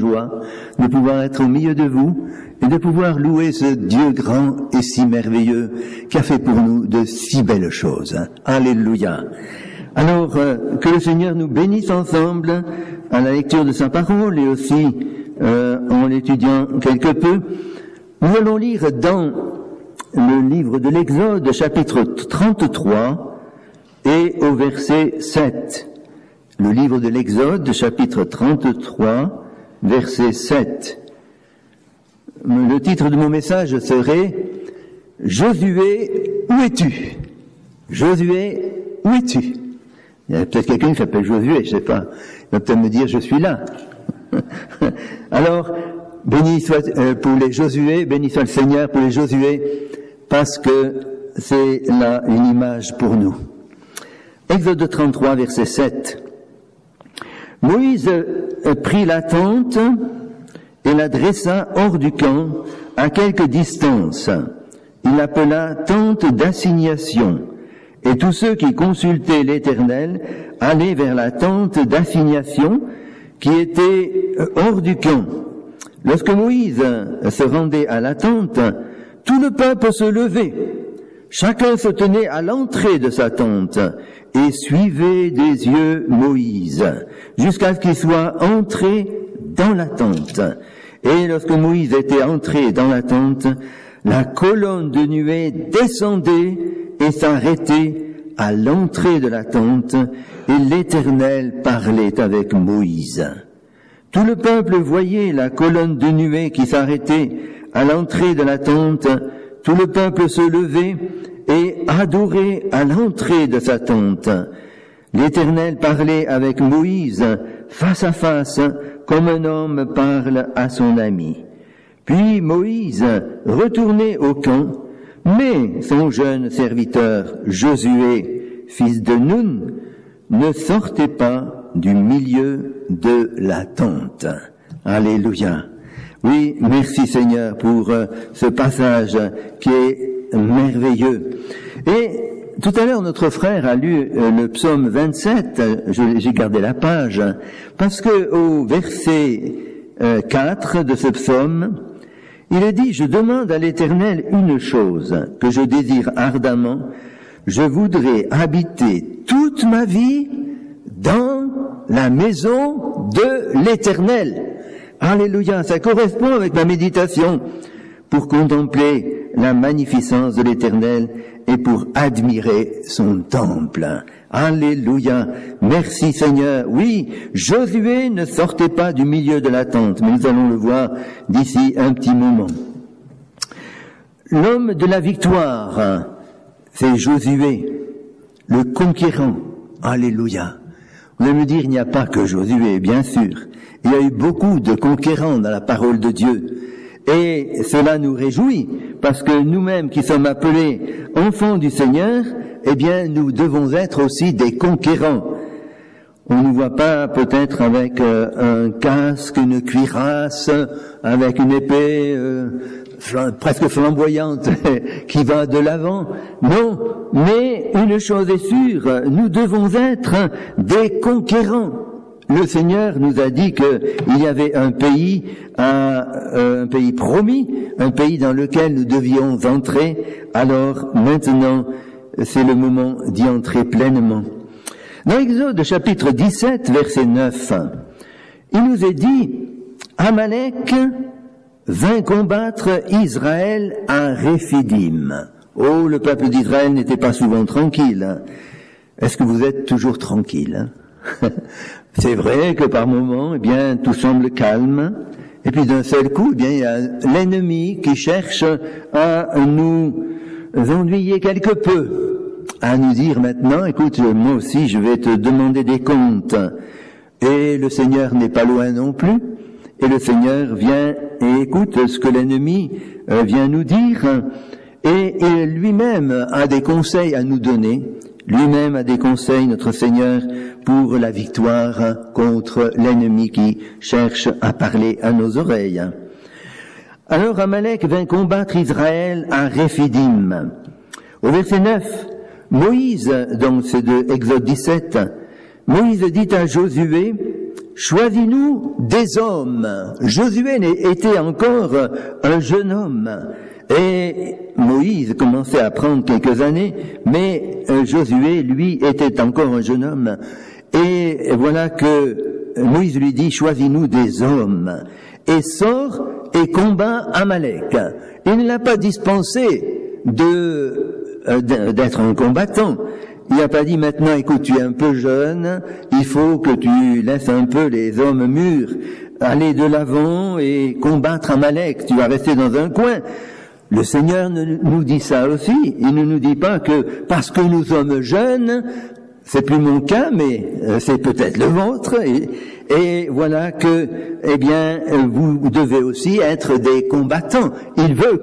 joie de pouvoir être au milieu de vous et de pouvoir louer ce Dieu grand et si merveilleux qui a fait pour nous de si belles choses. Alléluia. Alors, que le Seigneur nous bénisse ensemble à la lecture de sa parole et aussi en l'étudiant quelque peu. Nous allons lire dans le livre de l'Exode, chapitre 33 et au verset 7. Le livre de l'Exode, chapitre 33, verset 7. Le titre de mon message serait « Josué, où es-tu » Josué, où es-tu? Il y a peut-être quelqu'un qui s'appelle Josué, je sais pas. Il va peut-être me dire « Je suis là ». Alors, béni soit pour les Josué, béni soit le Seigneur pour les Josué, parce que c'est là une image pour nous. Exode 33, verset 7. Moïse prit la tente et la dressa hors du camp à quelque distance. Il l'appela tente d'assignation. Et tous ceux qui consultaient l'Éternel allaient vers la tente d'assignation qui était hors du camp. Lorsque Moïse se rendait à la tente, tout le peuple se levait. Chacun se tenait à l'entrée de sa tente et suivait des yeux Moïse, jusqu'à ce qu'il soit entré dans la tente. Et lorsque Moïse était entré dans la tente, la colonne de nuée descendait et s'arrêtait à l'entrée de la tente, et l'Éternel parlait avec Moïse. Tout le peuple voyait la colonne de nuée qui s'arrêtait à l'entrée de la tente. Tout le peuple se levait et adorait à l'entrée de sa tente. L'Éternel parlait avec Moïse face à face, comme un homme parle à son ami. Puis Moïse retournait au camp, mais son jeune serviteur Josué, fils de Nun, ne sortait pas du milieu de la tente. Alléluia. Oui, merci Seigneur pour ce passage qui est merveilleux. Et tout à l'heure, notre frère a lu le psaume 27, j'ai gardé la page, parce que au verset 4 de ce psaume, il est dit « Je demande à l'Éternel une chose que je désire ardemment, je voudrais habiter toute ma vie dans la maison de l'Éternel. » Alléluia, ça correspond avec ma méditation pour contempler la magnificence de l'Éternel et pour admirer son temple. Alléluia, merci Seigneur. Oui, Josué ne sortait pas du milieu de la tente, mais nous allons le voir d'ici un petit moment. L'homme de la victoire, c'est Josué, le conquérant. Alléluia. Vous allez me dire, il n'y a pas que Josué, bien sûr. Il y a eu beaucoup de conquérants dans la parole de Dieu. Et cela nous réjouit, parce que nous-mêmes qui sommes appelés enfants du Seigneur, eh bien, nous devons être aussi des conquérants. On ne nous voit pas peut-être avec un casque, une cuirasse, avec une épée presque flamboyante qui va de l'avant. Non, mais une chose est sûre, nous devons être des conquérants. Le Seigneur nous a dit qu'il y avait un pays promis, un pays dans lequel nous devions entrer. Alors maintenant, c'est le moment d'y entrer pleinement. Dans Exode chapitre 17, verset 9, il nous est dit « Amalek vint combattre Israël à Réphidim. » Oh, le peuple d'Israël n'était pas souvent tranquille. Est-ce que vous êtes toujours tranquille? C'est vrai que par moments, eh bien, tout semble calme. Et puis d'un seul coup, eh bien, il y a l'ennemi qui cherche à nous ennuyer quelque peu, à nous dire maintenant, écoute, moi aussi, je vais te demander des comptes. Et le Seigneur n'est pas loin non plus. Et le Seigneur vient et écoute ce que l'ennemi vient nous dire. Et lui-même a des conseils à nous donner. Lui-même a des conseils, notre Seigneur, pour la victoire contre l'ennemi qui cherche à parler à nos oreilles. Alors Amalek vint combattre Israël à Réphidim. Au verset 9, Moïse, donc c'est de Exode 17, Moïse dit à Josué, choisis-nous des hommes. Josué était encore un jeune homme. Et Moïse commençait à prendre quelques années, mais Josué, lui, était encore un jeune homme. Et voilà que Moïse lui dit, choisis-nous des hommes, et sors et combat Amalek. Il ne l'a pas dispensé d'être un combattant. Il n'a pas dit, maintenant, écoute, tu es un peu jeune, il faut que tu laisses un peu les hommes mûrs aller de l'avant et combattre Amalek. Tu vas rester dans un coin. Le Seigneur nous dit ça aussi. Il ne nous dit pas que parce que nous sommes jeunes, c'est plus mon cas, mais c'est peut-être le vôtre. Et voilà que, eh bien, vous devez aussi être des combattants. Il veut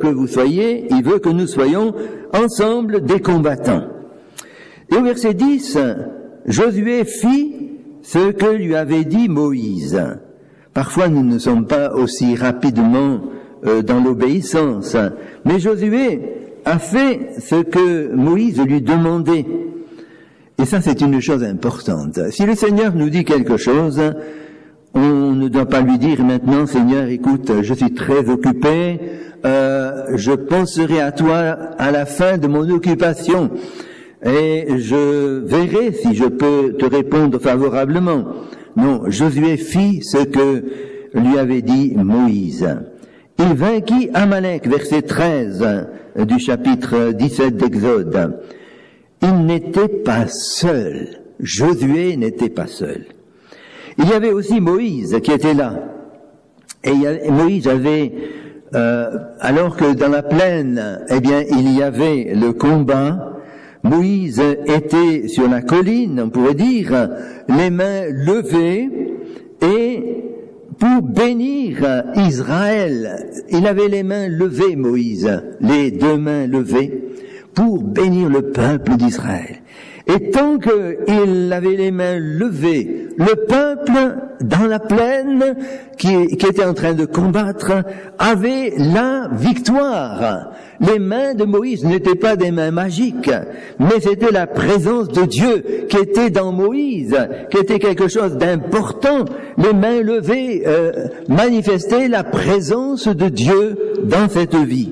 que nous soyons ensemble des combattants. Et au verset 10, Josué fit ce que lui avait dit Moïse. Parfois, nous ne sommes pas aussi rapidement dans l'obéissance. Mais Josué a fait ce que Moïse lui demandait. Et ça, c'est une chose importante. Si le Seigneur nous dit quelque chose, on ne doit pas lui dire maintenant, Seigneur, écoute, je suis très occupé, je penserai à toi à la fin de mon occupation et je verrai si je peux te répondre favorablement. Non, Josué fit ce que lui avait dit Moïse. Il vainquit Amalek, verset 13 du chapitre 17 d'Exode. Il n'était pas seul. Josué n'était pas seul. Il y avait aussi Moïse qui était là. Et Moïse avait, alors que dans la plaine, eh bien, il y avait le combat, Moïse était sur la colline, on pourrait dire, les mains levées, et pour bénir Israël, il avait les mains levées, Moïse, les deux mains levées, pour bénir le peuple d'Israël. Et tant qu'il avait les mains levées, le peuple dans la plaine qui était en train de combattre avait la victoire. Les mains de Moïse n'étaient pas des mains magiques, mais c'était la présence de Dieu qui était dans Moïse, qui était quelque chose d'important. Les mains levées manifestaient la présence de Dieu dans cette vie.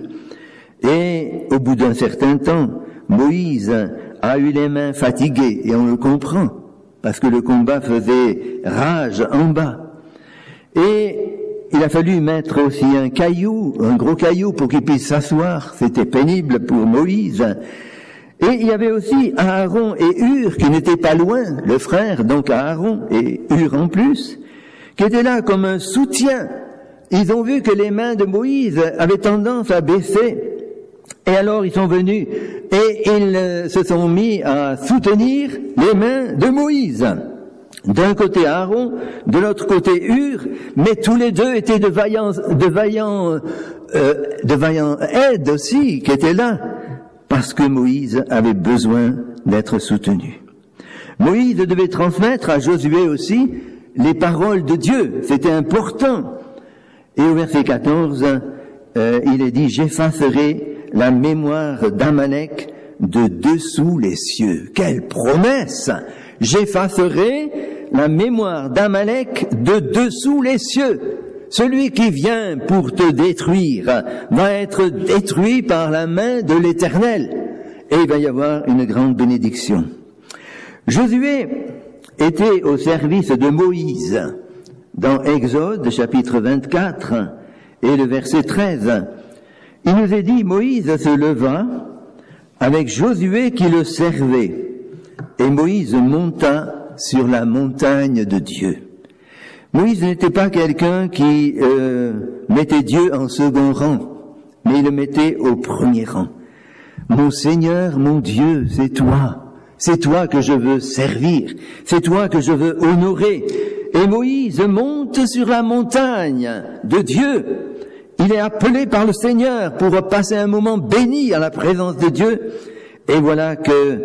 Et au bout d'un certain temps, Moïse a eu les mains fatiguées, et on le comprend, parce que le combat faisait rage en bas. Et il a fallu mettre aussi un gros caillou pour qu'il puisse s'asseoir. C'était pénible pour Moïse. Et il y avait aussi Aaron et Hur qui n'étaient pas loin, le frère, donc Aaron et Hur en plus, qui étaient là comme un soutien. Ils ont vu que les mains de Moïse avaient tendance à baisser. Et alors ils sont venus et ils se sont mis à soutenir les mains de Moïse. D'un côté Aaron, de l'autre côté Hur, mais tous les deux étaient de vaillants aides aussi qui étaient là, parce que Moïse avait besoin d'être soutenu. Moïse devait transmettre à Josué aussi les paroles de Dieu, c'était important. Et au verset 14, il est dit, j'effacerai la mémoire d'Amalek de dessous les cieux. Quelle promesse! J'effacerai la mémoire d'Amalek de dessous les cieux. Celui qui vient pour te détruire va être détruit par la main de l'Éternel. Et il va y avoir une grande bénédiction. Josué était au service de Moïse. Dans Exode, chapitre 24, et le verset 13, il nous est dit, Moïse se leva avec Josué qui le servait. Et Moïse monta sur la montagne de Dieu. Moïse n'était pas quelqu'un qui mettait Dieu en second rang, mais il le mettait au premier rang. Mon Seigneur, mon Dieu, c'est toi que je veux servir, c'est toi que je veux honorer. Et Moïse monte sur la montagne de Dieu. Il est appelé par le Seigneur pour passer un moment béni à la présence de Dieu. Et voilà que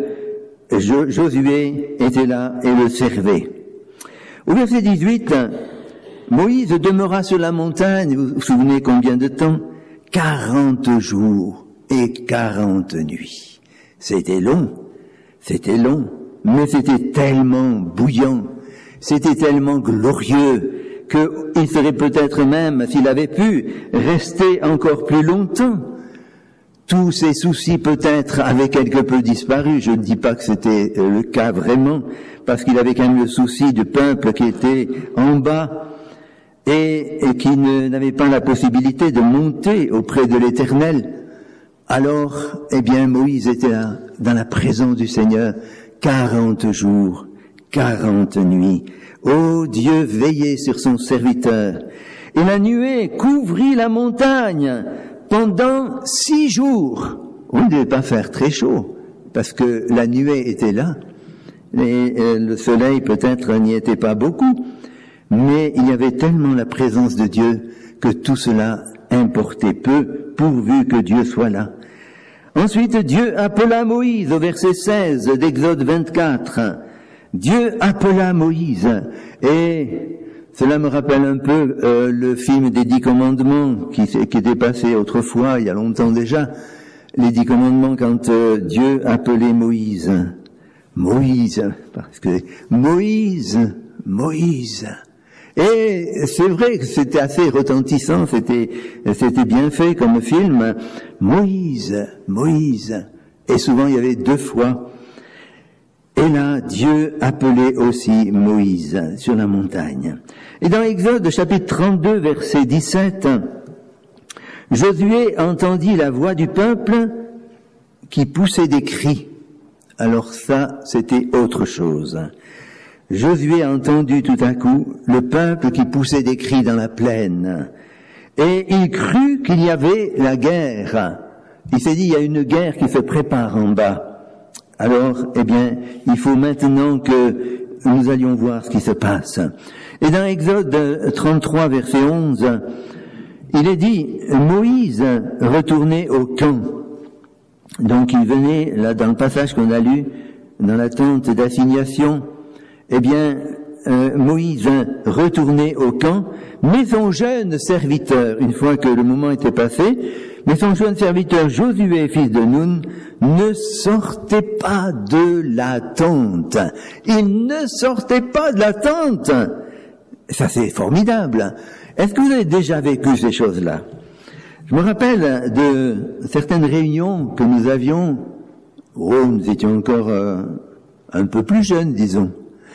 Josué était là et le servait. Au verset 18, Moïse demeura sur la montagne, vous vous souvenez combien de temps? 40 jours et 40 nuits. C'était long, mais c'était tellement bouillant. c'était tellement glorieux qu'il serait peut-être même, s'il avait pu, rester encore plus longtemps. Tous ses soucis peut-être avaient quelque peu disparu. Je ne dis pas que c'était le cas vraiment, parce qu'il avait quand même le souci du peuple qui était en bas et qui n'avait pas la possibilité de monter auprès de l'Éternel. Alors, eh bien, Moïse était là, dans la présence du Seigneur, 40 jours, 40 nuits. Ô Dieu veillait sur son serviteur. Et la nuée couvrit la montagne pendant 6 jours. On ne devait pas faire très chaud, parce que la nuée était là. Et le soleil peut-être n'y était pas beaucoup, mais il y avait tellement la présence de Dieu que tout cela importait peu, pourvu que Dieu soit là. Ensuite, Dieu appela Moïse, au verset 16 d'Exode 24. Dieu appela Moïse, et cela me rappelle un peu le film des 10 commandements qui était passé autrefois, il y a longtemps déjà, les 10 commandements quand Dieu appelait Moïse. Moïse, parce que Moïse. Et c'est vrai que c'était assez retentissant, c'était bien fait comme film. Moïse. Et souvent il y avait 2 fois. Et là, Dieu appelait aussi Moïse sur la montagne. Et dans Exode chapitre 32, verset 17, Josué entendit la voix du peuple qui poussait des cris. Alors ça, c'était autre chose. Josué a entendu tout à coup le peuple qui poussait des cris dans la plaine. Et il crut qu'il y avait la guerre. Il s'est dit, il y a une guerre qui se prépare en bas. Alors, eh bien, il faut maintenant que nous allions voir ce qui se passe. Et dans Exode 33, verset 11, il est dit, Moïse retournait au camp. Donc il venait, là, dans le passage qu'on a lu, dans la tente d'assignation, eh bien, Moïse retournait au camp, mais son jeune serviteur, une fois que le moment était passé, mais son jeune serviteur Josué, fils de Nun, ne sortait pas de la tente. Il ne sortait pas de la tente. Ça, c'est formidable. Est-ce que vous avez déjà vécu ces choses-là? Je me rappelle de certaines réunions que nous avions. Nous étions encore un peu plus jeunes, disons.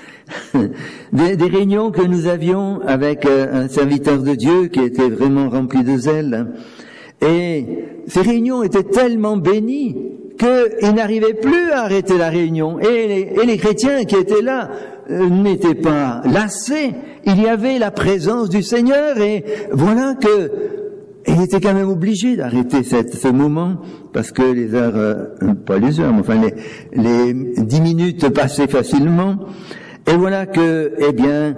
Des réunions que nous avions avec un serviteur de Dieu qui était vraiment rempli de zèle. Et ces réunions étaient tellement bénies qu'il n'arrivait plus à arrêter la réunion. Et les chrétiens qui étaient là n'étaient pas lassés. Il y avait la présence du Seigneur et voilà que il était quand même obligé d'arrêter ce moment parce que les heures, pas les heures, mais enfin les 10 minutes passaient facilement. Et voilà que, eh bien,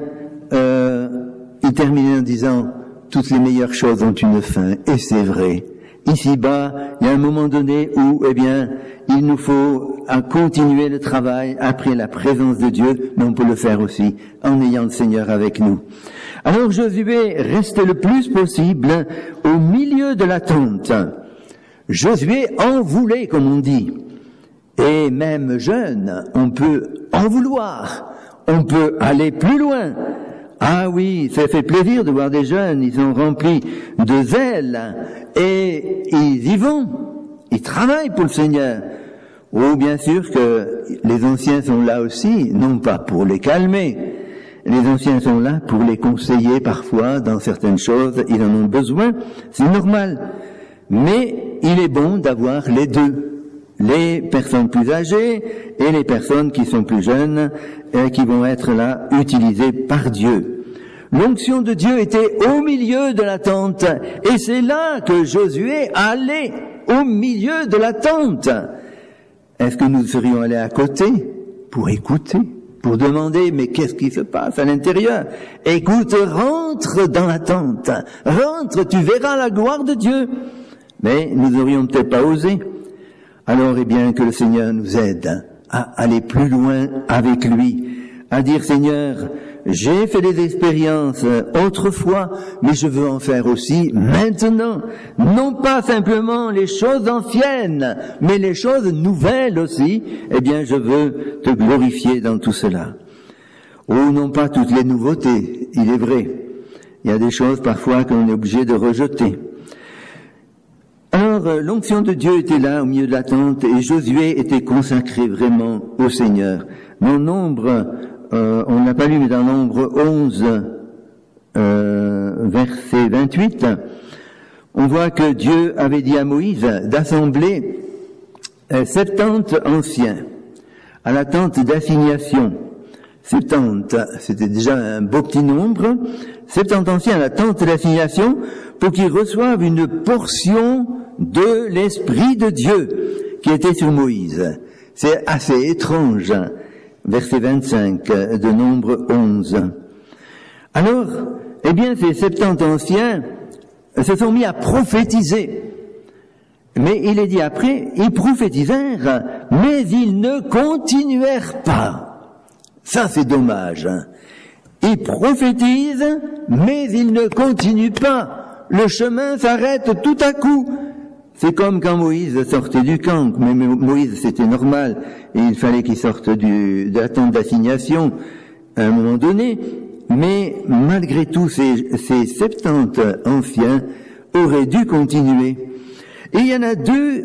il terminait en disant « Toutes les meilleures choses ont une fin ». Et c'est vrai. Ici-bas, il y a un moment donné où, eh bien, il nous faut continuer le travail après la présence de Dieu, mais on peut le faire aussi en ayant le Seigneur avec nous. Alors Josué restait le plus possible au milieu de la tente. Josué en voulait, comme on dit. Et même jeune, on peut en vouloir. On peut aller plus loin. Ah oui, ça fait plaisir de voir des jeunes, ils sont remplis de zèle et ils y vont. Ils travaillent pour le Seigneur. Oh, bien sûr que les anciens sont là aussi, non pas pour les calmer. Les anciens sont là pour les conseiller parfois dans certaines choses, ils en ont besoin, c'est normal. Mais il est bon d'avoir les deux. Les personnes plus âgées et les personnes qui sont plus jeunes et qui vont être là utilisées par Dieu. L'onction de Dieu était au milieu de la tente et c'est là que Josué allait, au milieu de la tente. Est-ce que nous serions allés à côté pour écouter, pour demander mais qu'est-ce qui se passe à l'intérieur? Écoute, rentre dans la tente, rentre, tu verras la gloire de Dieu. Mais nous n'aurions peut-être pas osé. Alors, eh bien, que le Seigneur nous aide à aller plus loin avec lui, à dire, Seigneur, j'ai fait des expériences autrefois, mais je veux en faire aussi maintenant. Non pas simplement les choses anciennes, mais les choses nouvelles aussi. Eh bien, je veux te glorifier dans tout cela. ou non pas toutes les nouveautés, il est vrai. Il y a des choses parfois qu'on est obligé de rejeter. Alors, l'onction de Dieu était là au milieu de la tente et Josué était consacré vraiment au Seigneur. Dans Nombre, on n'a pas lu, mais dans Nombre 11, verset 28, on voit que Dieu avait dit à Moïse d'assembler 70 anciens à la tente d'assignation. 70, c'était déjà un beau petit nombre. 70 anciens à la tente d'assignation pour qu'ils reçoivent une portion de l'Esprit de Dieu qui était sur Moïse. C'est assez étrange. Verset 25 de Nombre 11. Alors, eh bien, ces 70 anciens se sont mis à prophétiser. Mais il est dit après, ils prophétisèrent, mais ils ne continuèrent pas. Ça, c'est dommage. Ils prophétisent, mais ils ne continuent pas. Le chemin s'arrête tout à coup. C'est comme quand Moïse sortait du camp. Mais Moïse, c'était normal. Et il fallait qu'il sorte de la tente d'assignation à un moment donné. Mais malgré tout, ces 70 anciens auraient dû continuer. Et il y en a deux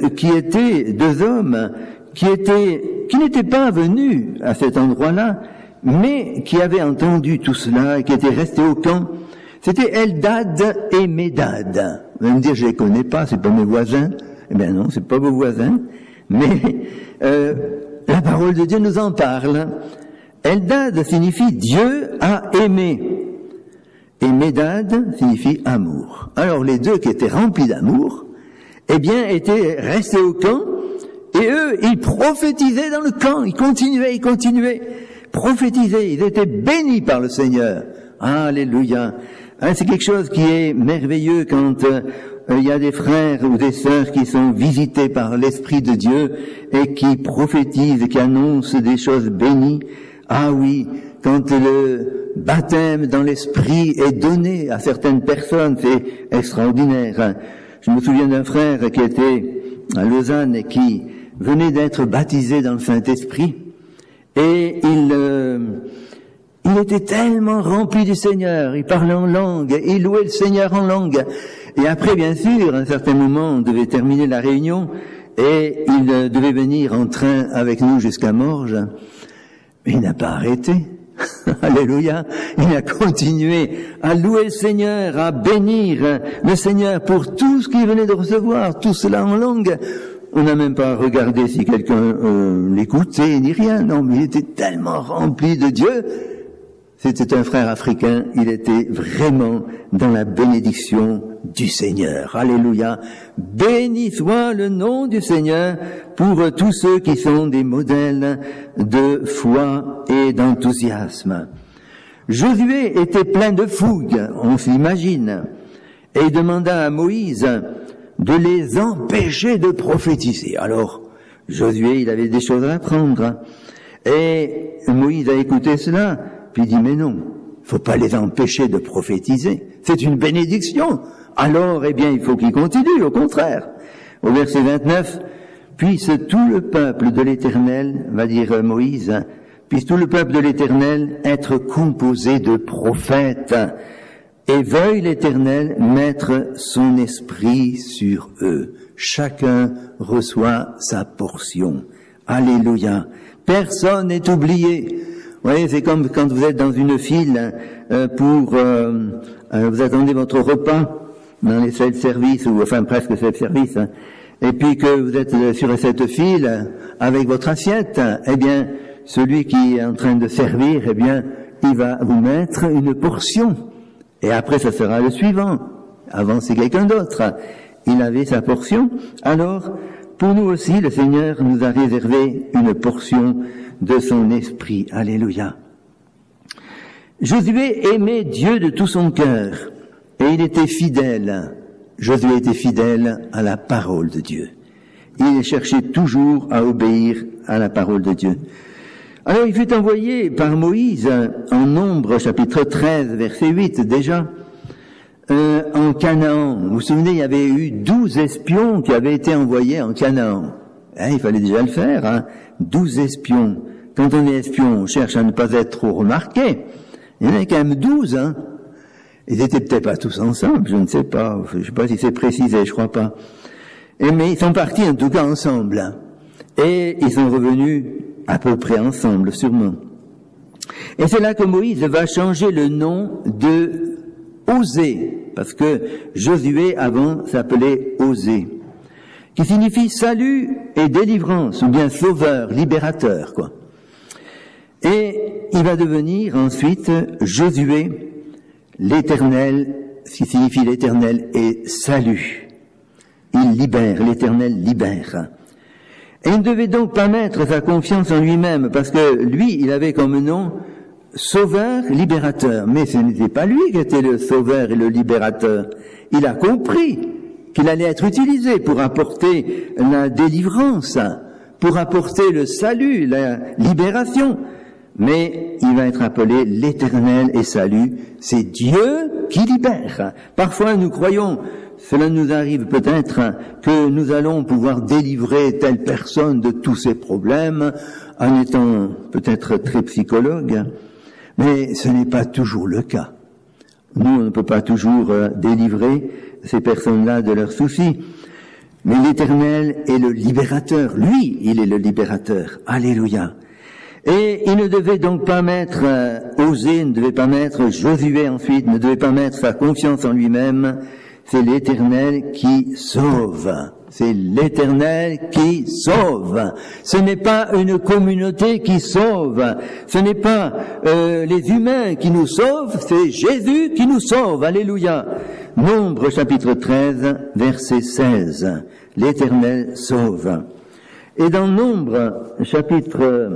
hommes qui n'étaient pas venus à cet endroit-là, mais qui avaient entendu tout cela et qui étaient restés au camp. C'était Eldad et Médad. Vous allez me dire, je les connais pas, c'est pas mes voisins. Eh bien non, c'est pas vos voisins. Mais la parole de Dieu nous en parle. Eldad signifie Dieu a aimé. Et Médad signifie amour. Alors les deux qui étaient remplis d'amour, eh bien, étaient restés au camp, et eux, ils prophétisaient dans le camp, ils continuaient, prophétisaient, ils étaient bénis par le Seigneur. Alléluia. C'est quelque chose qui est merveilleux quand il y a des frères ou des sœurs qui sont visités par l'Esprit de Dieu et qui prophétisent et qui annoncent des choses bénies. Ah oui, quand le baptême dans l'Esprit est donné à certaines personnes, c'est extraordinaire. Je me souviens d'un frère qui était à Lausanne et qui venait d'être baptisé dans le Saint-Esprit et il était tellement rempli du Seigneur, il parlait en langue, il louait le Seigneur en langue. Et après, bien sûr, à un certain moment, on devait terminer la réunion et il devait venir en train avec nous jusqu'à Morges. Mais il n'a pas arrêté. Alléluia. Il a continué à louer le Seigneur, à bénir le Seigneur pour tout ce qu'il venait de recevoir, tout cela en langue. On n'a même pas regardé si quelqu'un l'écoutait, ni rien. Non, mais il était tellement rempli de Dieu. C'était un frère africain, il était vraiment dans la bénédiction du Seigneur. Alléluia. Béni soit le nom du Seigneur pour tous ceux qui sont des modèles de foi et d'enthousiasme. Josué était plein de fougue, on s'imagine, et il demanda à Moïse de les empêcher de prophétiser. Alors, Josué, il avait des choses à apprendre. Et Moïse a écouté cela. Puis il dit, mais non, faut pas les empêcher de prophétiser. C'est une bénédiction. Alors, eh bien, il faut qu'ils continuent, au contraire. Au verset 29, puisse tout le peuple de l'Éternel, va dire Moïse, puisse tout le peuple de l'Éternel être composé de prophètes, et veuille l'Éternel mettre son esprit sur eux. Chacun reçoit sa portion. Alléluia. Personne n'est oublié. Vous voyez, c'est comme quand vous êtes dans une file vous attendez votre repas dans les self-service, ou enfin presque self-service, et puis que vous êtes sur cette file avec votre assiette, eh bien, celui qui est en train de servir, eh bien, il va vous mettre une portion. Et après, ça sera le suivant. Avant, c'est quelqu'un d'autre. Il avait sa portion. Alors, pour nous aussi, le Seigneur nous a réservé une portion de son esprit. Alléluia. Josué aimait Dieu de tout son cœur et il était fidèle. Josué était fidèle à la parole de Dieu. Il cherchait toujours à obéir à la parole de Dieu. Alors il fut envoyé par Moïse en Nombre chapitre 13 verset 8 déjà en Canaan. Vous vous souvenez, il y avait eu 12 espions qui avaient été envoyés en Canaan. Il fallait déjà le faire, 12 espions quand on est espion, on cherche à ne pas être trop remarqué. Il y en a quand même 12, hein. Ils étaient peut-être pas tous ensemble, je ne sais pas. Je ne sais pas si c'est précisé, je crois pas. Mais ils sont partis en tout cas ensemble. Et ils sont revenus à peu près ensemble, sûrement. Et c'est là que Moïse va changer le nom de Osée, parce que Josué avant s'appelait Osée, qui signifie salut et délivrance, ou bien sauveur, libérateur, quoi. Et il va devenir ensuite Josué, l'Éternel, ce qui signifie l'Éternel est salut. Il libère, l'Éternel libère. Et il ne devait donc pas mettre sa confiance en lui-même, parce que lui, il avait comme nom sauveur, libérateur. Mais ce n'était pas lui qui était le sauveur et le libérateur. Il a compris qu'il allait être utilisé pour apporter la délivrance, pour apporter le salut, la libération. Mais il va être appelé l'Éternel et salut. C'est Dieu qui libère. Parfois nous croyons, cela nous arrive peut-être, que nous allons pouvoir délivrer telle personne de tous ses problèmes en étant peut-être très psychologue, mais ce n'est pas toujours le cas. Nous, on ne peut pas toujours délivrer ces personnes-là de leurs soucis. Mais l'Éternel est le libérateur. Lui, il est le libérateur. Alléluia. Et il ne devait donc pas mettre Osée, ne devait pas mettre Josué ensuite, ne devait pas mettre sa confiance en lui-même. C'est l'Éternel qui sauve. C'est l'Éternel qui sauve. Ce n'est pas une communauté qui sauve. Ce n'est pas les humains qui nous sauvent, c'est Jésus qui nous sauve. Alléluia. Nombre chapitre 13, verset 16. L'Éternel sauve. Et dans Nombre chapitre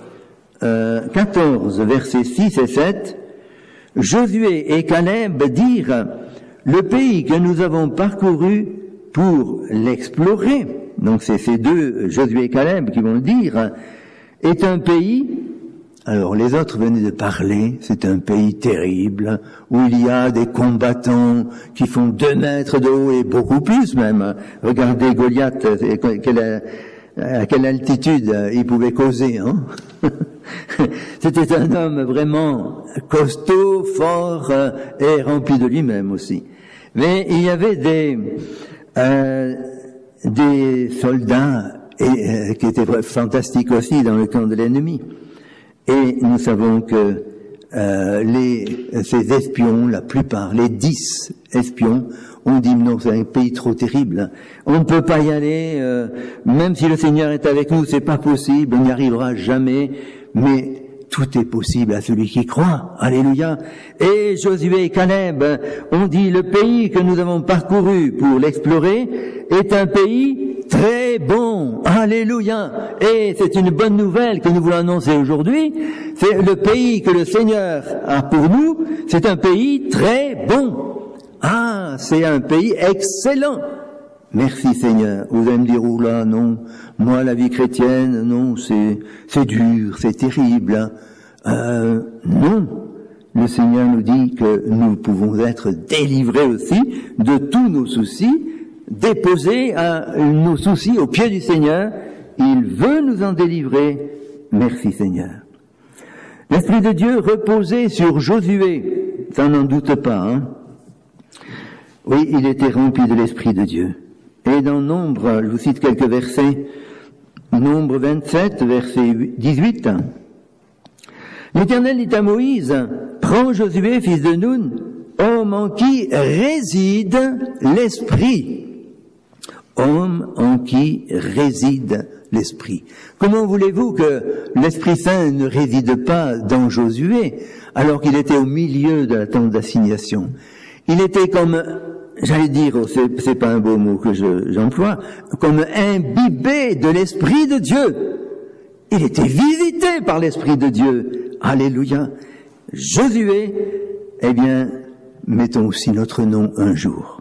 14, versets 6 et 7, Josué et Caleb dirent: le pays que nous avons parcouru pour l'explorer, donc c'est ces deux, Josué et Caleb, qui vont le dire, est un pays, alors les autres venaient de parler, c'est un pays terrible, où il y a des combattants qui font 2 mètres de haut et beaucoup plus même. Regardez Goliath, à quelle altitude il pouvait causer, hein. C'était un homme vraiment costaud, fort et rempli de lui-même aussi. Mais il y avait des soldats qui étaient fantastiques aussi dans le camp de l'ennemi. Et nous savons que ces espions, la plupart, les 10 espions, ont dit non, c'est un pays trop terrible. On ne peut pas y aller, même si le Seigneur est avec nous, c'est pas possible, on n'y arrivera jamais. Mais tout est possible à celui qui croit. Alléluia. Et Josué et Caleb ont dit: le pays que nous avons parcouru pour l'explorer est un pays très bon. Alléluia. Et c'est une bonne nouvelle que nous voulons annoncer aujourd'hui. C'est le pays que le Seigneur a pour nous. C'est un pays très bon. Ah, c'est un pays excellent. Merci Seigneur. Vous allez me dire: oh là, non, moi la vie chrétienne, non, c'est dur, c'est terrible. Non, le Seigneur nous dit que nous pouvons être délivrés aussi de tous nos soucis, déposer nos soucis aux pieds du Seigneur. Il veut nous en délivrer. Merci Seigneur. L'Esprit de Dieu reposait sur Josué, ça n'en doute pas, hein. Oui, il était rempli de l'Esprit de Dieu. Et dans Nombre, je vous cite quelques versets, Nombre 27, verset 18, l'Éternel dit à Moïse: prends Josué, fils de Nun, homme en qui réside l'Esprit. Homme en qui réside l'Esprit. Comment voulez-vous que l'Esprit Saint ne réside pas dans Josué, alors qu'il était au milieu de la tente d'assignation? Il était comme, j'allais dire, c'est pas un beau mot que j'emploie, comme imbibé de l'Esprit de Dieu. Il était visité par l'Esprit de Dieu. Alléluia. Josué, eh bien, mettons aussi notre nom un jour.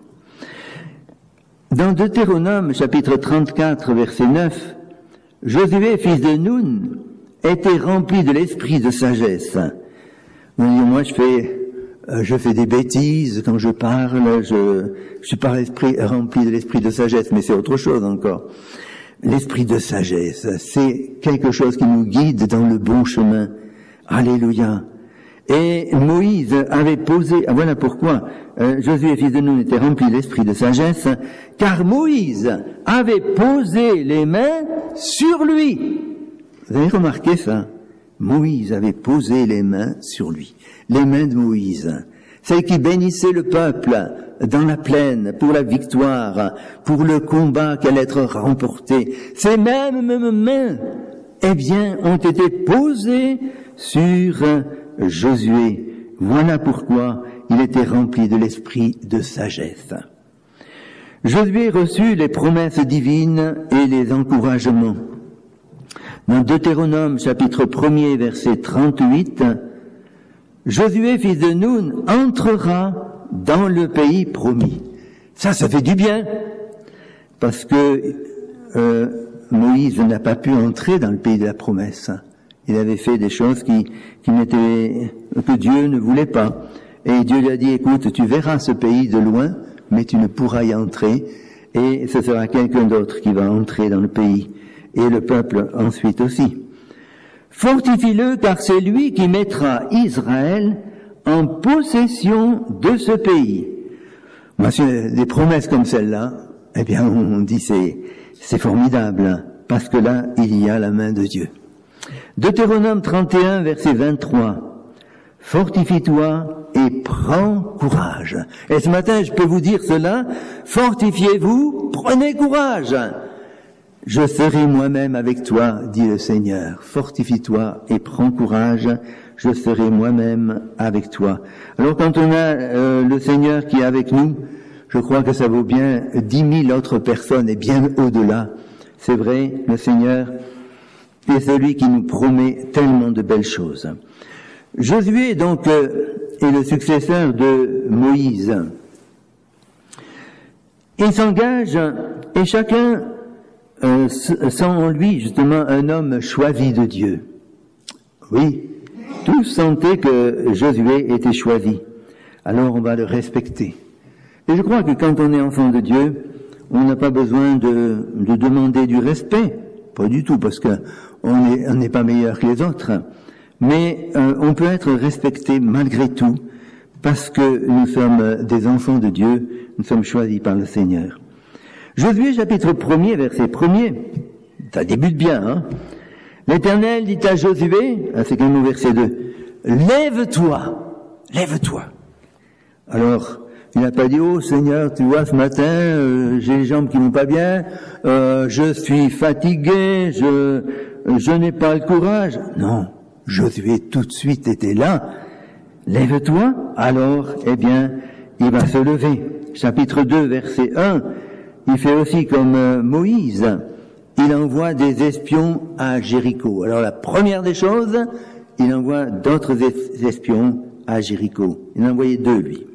Dans Deutéronome, chapitre 34, verset 9, Josué, fils de Nun, était rempli de l'esprit de sagesse. Moi, je fais des bêtises quand je parle, je suis par l'esprit rempli de l'esprit de sagesse, mais c'est autre chose encore. l'esprit de sagesse. C'est quelque chose qui nous guide dans le bon chemin. Alléluia. Et Moïse avait posé, voilà pourquoi Josué, fils de Nun, était rempli d'esprit de sagesse, car Moïse avait posé les mains sur lui. Vous avez remarqué ça? Moïse avait posé les mains sur lui. Les mains de Moïse. Celles qui bénissaient le peuple dans la plaine pour la victoire, pour le combat qui allait être remporté. Ces mêmes mains, eh bien, ont été posées sur Josué. Voilà pourquoi il était rempli de l'esprit de sagesse. Josué reçut les promesses divines et les encouragements. Dans Deutéronome chapitre 1er verset 38, Josué, fils de Nun, entrera dans le pays promis. Ça fait du bien, parce que Moïse n'a pas pu entrer dans le pays de la promesse. Il avait fait des choses que Dieu ne voulait pas. Et Dieu lui a dit, écoute, tu verras ce pays de loin, mais tu ne pourras y entrer, et ce sera quelqu'un d'autre qui va entrer dans le pays, et le peuple ensuite aussi. Fortifie-le, car c'est lui qui mettra Israël en possession de ce pays. Moi, des promesses comme celle-là, eh bien, on dit c'est formidable, parce que là, il y a la main de Dieu. Deutéronome 31, verset 23. Fortifie-toi et prends courage. Et ce matin, je peux vous dire cela, fortifiez-vous, prenez courage. Je serai moi-même avec toi, dit le Seigneur. Fortifie-toi et prends courage, je serai moi-même avec toi. Alors quand on a le Seigneur qui est avec nous, je crois que ça vaut bien 10 000 autres personnes et bien au-delà. C'est vrai, le Seigneur est celui qui nous promet tellement de belles choses. Josué, donc, est le successeur de Moïse. Il s'engage, et chacun sent en lui, justement, un homme choisi de Dieu. Oui, tous sentaient que Josué était choisi. Alors on va le respecter. Et je crois que quand on est enfant de Dieu, on n'a pas besoin de demander du respect. Pas du tout, parce que on n'est pas meilleur que les autres. Mais on peut être respecté malgré tout, parce que nous sommes des enfants de Dieu, nous sommes choisis par le Seigneur. Josué chapitre 1er, verset 1er, ça débute bien, hein. L'Éternel dit à Josué, c'est quand même au verset 2, lève-toi, lève-toi. Alors, il n'a pas dit, oh Seigneur, tu vois, ce matin, j'ai les jambes qui vont pas bien, je suis fatigué, je n'ai pas le courage. Non, Josué tout de suite était là. Lève-toi. Alors, eh bien, il va se lever. Chapitre 2, verset 1, il fait aussi comme Moïse. Il envoie des espions à Jéricho. Alors, la première des choses, il envoie d'autres espions à Jéricho. Il en a envoyé 2, lui.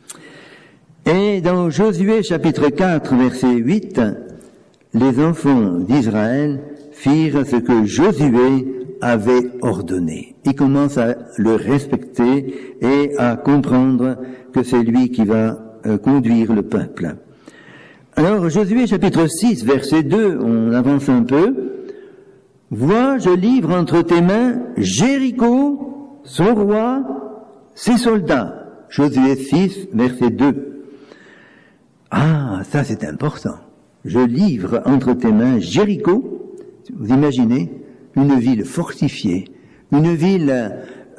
Et dans Josué chapitre 4, verset 8, les enfants d'Israël firent ce que Josué avait ordonné. Ils commencent à le respecter et à comprendre que c'est lui qui va conduire le peuple. Alors, Josué chapitre 6, verset 2, on avance un peu. « Vois, je livre entre tes mains Jéricho, son roi, ses soldats. » Josué 6, verset 2. Ah, ça c'est important. Je livre entre tes mains Jéricho. Vous imaginez, une ville fortifiée, une ville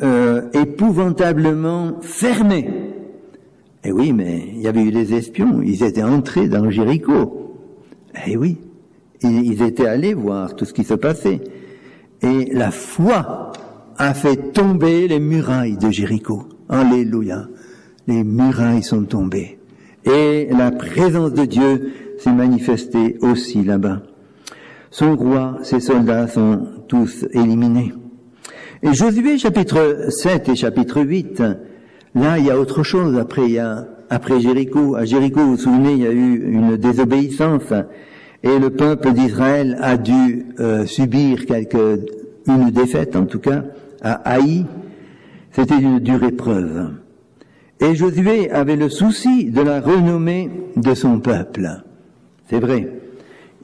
épouvantablement fermée. Eh oui, mais il y avait eu des espions, ils étaient entrés dans Jéricho. Eh oui, ils étaient allés voir tout ce qui se passait. Et la foi a fait tomber les murailles de Jéricho. Alléluia. Les murailles sont tombées. Et la présence de Dieu s'est manifestée aussi là-bas. Son roi, ses soldats sont tous éliminés. Et Josué chapitre 7 et chapitre 8, là il y a autre chose. Après Jéricho, à Jéricho, vous vous souvenez, il y a eu une désobéissance et le peuple d'Israël a dû subir une défaite en tout cas à Haï. C'était une dure épreuve. Et Josué avait le souci de la renommée de son peuple. C'est vrai.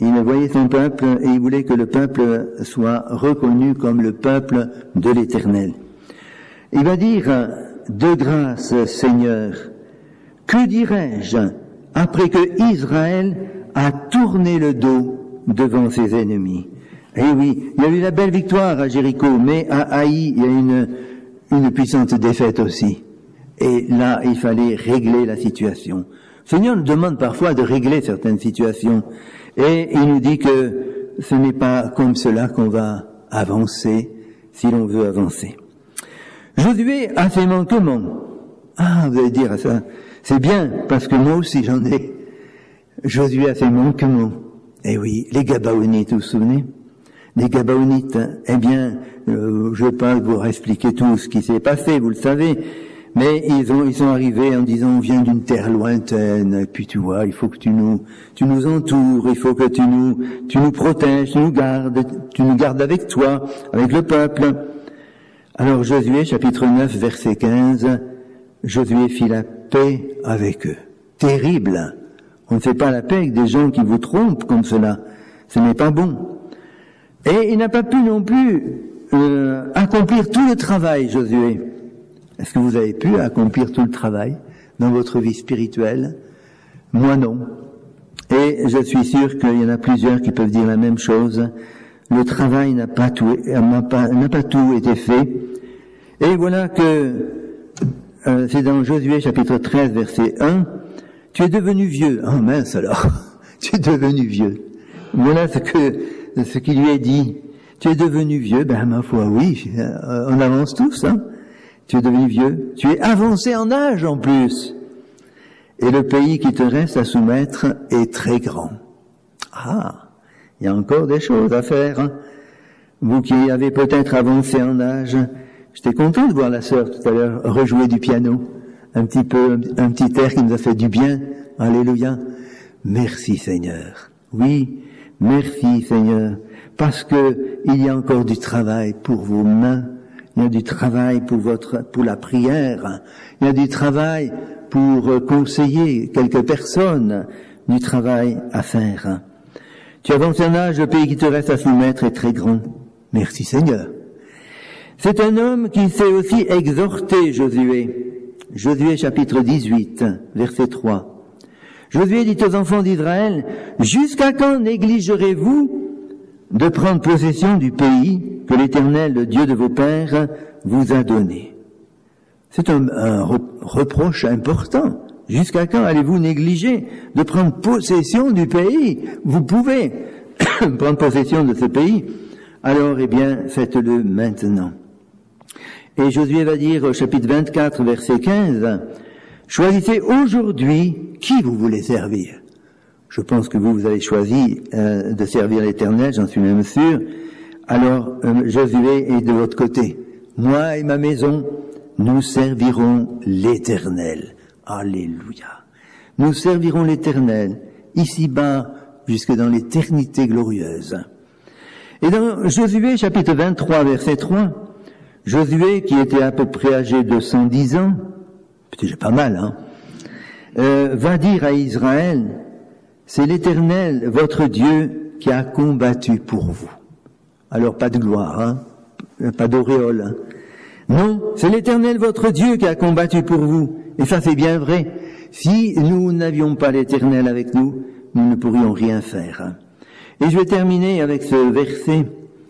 Il voyait son peuple et il voulait que le peuple soit reconnu comme le peuple de l'Éternel. Il va dire, de grâce, Seigneur, que dirais-je après que Israël a tourné le dos devant ses ennemis? Eh oui, il y a eu la belle victoire à Jéricho, mais à Haï, il y a une puissante défaite aussi. Et là, il fallait régler la situation. Le Seigneur nous demande parfois de régler certaines situations. Et il nous dit que ce n'est pas comme cela qu'on va avancer, si l'on veut avancer. Josué a ses manquements. Ah, vous allez dire ça, c'est bien, parce que moi aussi j'en ai. Josué a ses manquements. Eh oui, les Gabaonites, vous vous souvenez? Les Gabaonites, eh bien, je ne vais pas vous expliquer tout ce qui s'est passé, vous le savez, mais ils sont arrivés en disant, on vient d'une terre lointaine, et puis tu vois, il faut que tu nous entoures, il faut que tu nous protèges, tu nous gardes avec toi, avec le peuple. Alors Josué, chapitre 9, verset 15, Josué fit la paix avec eux. Terrible! On ne fait pas la paix avec des gens qui vous trompent comme cela. Ce n'est pas bon. Et il n'a pas pu non plus accomplir tout le travail, Josué. Est-ce que vous avez pu accomplir tout le travail dans votre vie spirituelle? Moi non. Et je suis sûr qu'il y en a plusieurs qui peuvent dire la même chose. Le travail n'a pas tout été fait. Et voilà que c'est dans Josué chapitre 13 verset 1. Tu es devenu vieux. Oh mince alors. Tu es devenu vieux. Voilà ce qui lui est dit. Tu es devenu vieux. Ben ma foi oui. On avance tous, hein. Tu es devenu vieux. Tu es avancé en âge en plus. Et le pays qui te reste à soumettre est très grand. Ah, il y a encore des choses à faire. Hein. Vous qui avez peut-être avancé en âge, j'étais content de voir la sœur tout à l'heure rejouer du piano. Un petit air qui nous a fait du bien. Alléluia. Merci Seigneur. Oui, merci Seigneur. Parce que il y a encore du travail pour vos mains. Il y a du travail pour la prière. Il y a du travail pour conseiller quelques personnes. Du travail à faire. Tu avances un âge, le pays qui te reste à soumettre est très grand. Merci Seigneur. C'est un homme qui s'est aussi exhorté, Josué. Josué chapitre 18, verset 3. Josué dit aux enfants d'Israël, « Jusqu'à quand négligerez-vous de prendre possession du pays que l'Éternel, le Dieu de vos pères, vous a donné ?» C'est un reproche important. Jusqu'à quand allez-vous négliger de prendre possession du pays? Vous pouvez prendre possession de ce pays. Alors, eh bien, faites-le maintenant. Et Josué va dire au chapitre 24, verset 15, « Choisissez aujourd'hui qui vous voulez servir. » Je pense que vous avez choisi de servir l'Éternel, j'en suis même sûr. Alors, Josué est de votre côté. Moi et ma maison, nous servirons l'Éternel. Alléluia. Nous servirons l'Éternel, ici-bas, jusque dans l'éternité glorieuse. Et dans Josué, chapitre 23, verset 3, Josué, qui était à peu près âgé de 110 ans, c'est déjà pas mal, hein, va dire à Israël, c'est l'Éternel, votre Dieu, qui a combattu pour vous. Alors, pas de gloire, hein, pas d'auréole, hein. Non, c'est l'Éternel, votre Dieu, qui a combattu pour vous. Et ça, c'est bien vrai. Si nous n'avions pas l'Éternel avec nous, nous ne pourrions rien faire. Et je vais terminer avec ce verset.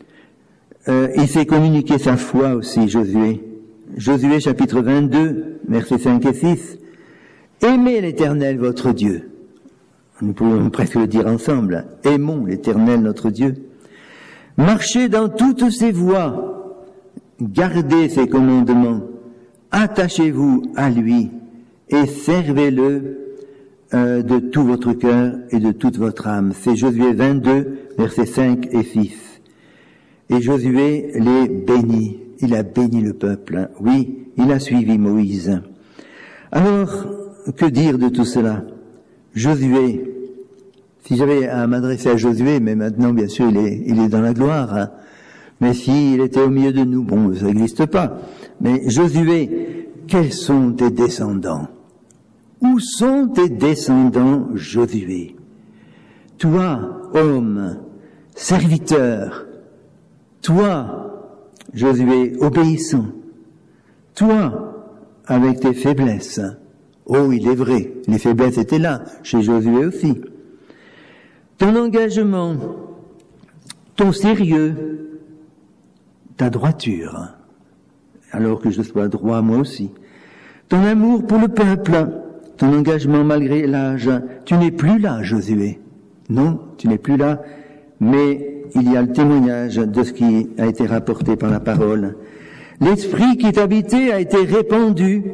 Il s'est communiqué sa foi aussi, Josué. Josué, chapitre 22, versets 5 et 6. Aimez l'Éternel, votre Dieu. Nous pouvons presque le dire ensemble. Aimons l'Éternel, notre Dieu. Marchez dans toutes ses voies. Gardez ses commandements. Attachez-vous à lui et servez-le de tout votre cœur et de toute votre âme. C'est Josué 22, versets 5 et 6. Et Josué les bénit. Il a béni le peuple. Oui, il a suivi Moïse. Alors, que dire de tout cela? Josué, si j'avais à m'adresser à Josué, mais maintenant, bien sûr, il est dans la gloire, hein. Mais s'il était au milieu de nous, bon, ça n'existe pas. Mais Josué, quels sont tes descendants? Où sont tes descendants, Josué? toi, homme, serviteur, toi, Josué, obéissant, toi, avec tes faiblesses. Oh, il est vrai, les faiblesses étaient là, chez Josué aussi. Ton engagement, ton sérieux, ta droiture, alors que je sois droit moi aussi. Ton amour pour le peuple, ton engagement malgré l'âge. Tu n'es plus là, Josué. Non, tu n'es plus là, mais il y a le témoignage de ce qui a été rapporté par la parole. L'esprit qui t'habitait a été répandu.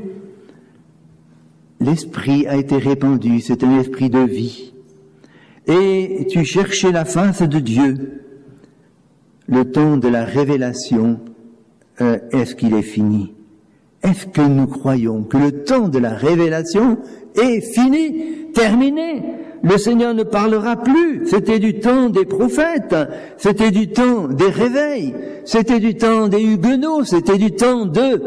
L'esprit a été répandu, c'est un esprit de vie. Et tu cherchais la face de Dieu. Le temps de la révélation, est-ce qu'il est fini? Est-ce que nous croyons que le temps de la révélation est fini, terminé? Le Seigneur ne parlera plus. C'était du temps des prophètes, c'était du temps des réveils, c'était du temps des huguenots, c'était du temps de...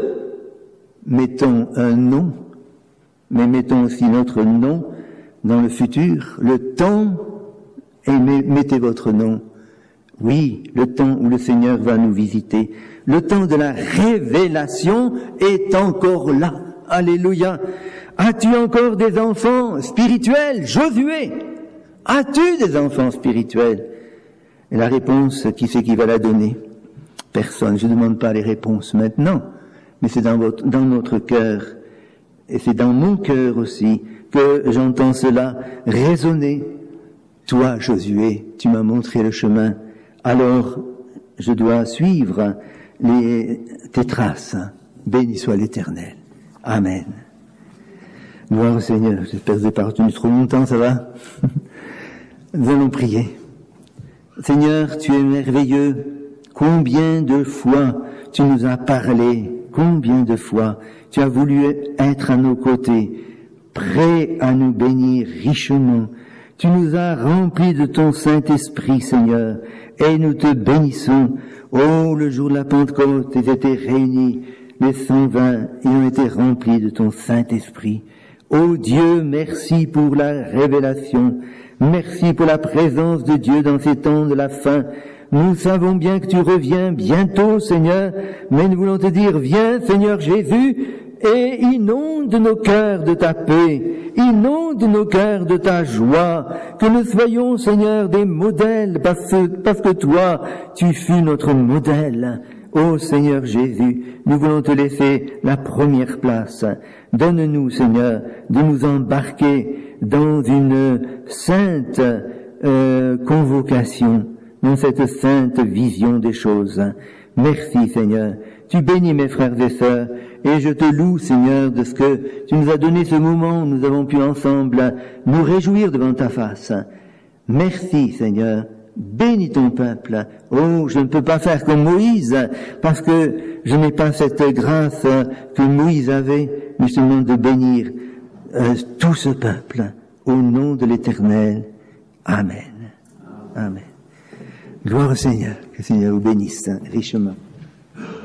Mettons un nom, mais mettons aussi notre nom dans le futur. Le temps, et mettez votre nom. Oui, le temps où le Seigneur va nous visiter. Le temps de la révélation est encore là. Alléluia. As-tu encore des enfants spirituels, Josué? As-tu des enfants spirituels? Et la réponse, qui c'est qui va la donner? Personne. Je ne demande pas les réponses maintenant, mais c'est dans notre cœur, et c'est dans mon cœur aussi, que j'entends cela résonner. Toi, Josué, tu m'as montré le chemin, alors je dois suivre tes traces. Béni soit l'Éternel. Amen. Gloire au Seigneur. J'espère que je n'ai pas retenu trop longtemps, ça va? Nous allons prier. Seigneur, tu es merveilleux. Combien de fois tu nous as parlé, combien de fois tu as voulu être à nos côtés, prêt à nous bénir richement. Tu nous as remplis de ton Saint-Esprit, Seigneur, et nous te bénissons. Oh, le jour de la Pentecôte, ils étaient réunis, les 120, ils ont été remplis de ton Saint-Esprit. Oh Dieu, merci pour la révélation. Merci pour la présence de Dieu dans ces temps de la fin. Nous savons bien que tu reviens bientôt, Seigneur, mais nous voulons te dire, viens, Seigneur Jésus, et inonde nos cœurs de ta paix, inonde nos cœurs de ta joie, que nous soyons, Seigneur, des modèles, parce que toi, tu fus notre modèle. Ô Seigneur Jésus, nous voulons te laisser la première place. Donne-nous, Seigneur, de nous embarquer dans une sainte convocation, dans cette sainte vision des choses. Merci, Seigneur. Tu bénis mes frères et sœurs, et je te loue, Seigneur, de ce que tu nous as donné ce moment où nous avons pu ensemble nous réjouir devant ta face. Merci, Seigneur. Bénis ton peuple. Oh, je ne peux pas faire comme Moïse, parce que je n'ai pas cette grâce que Moïse avait, mais je te demande de bénir tout ce peuple, au nom de l'Éternel. Amen. Amen. Gloire au Seigneur. Que le Seigneur vous bénisse richement.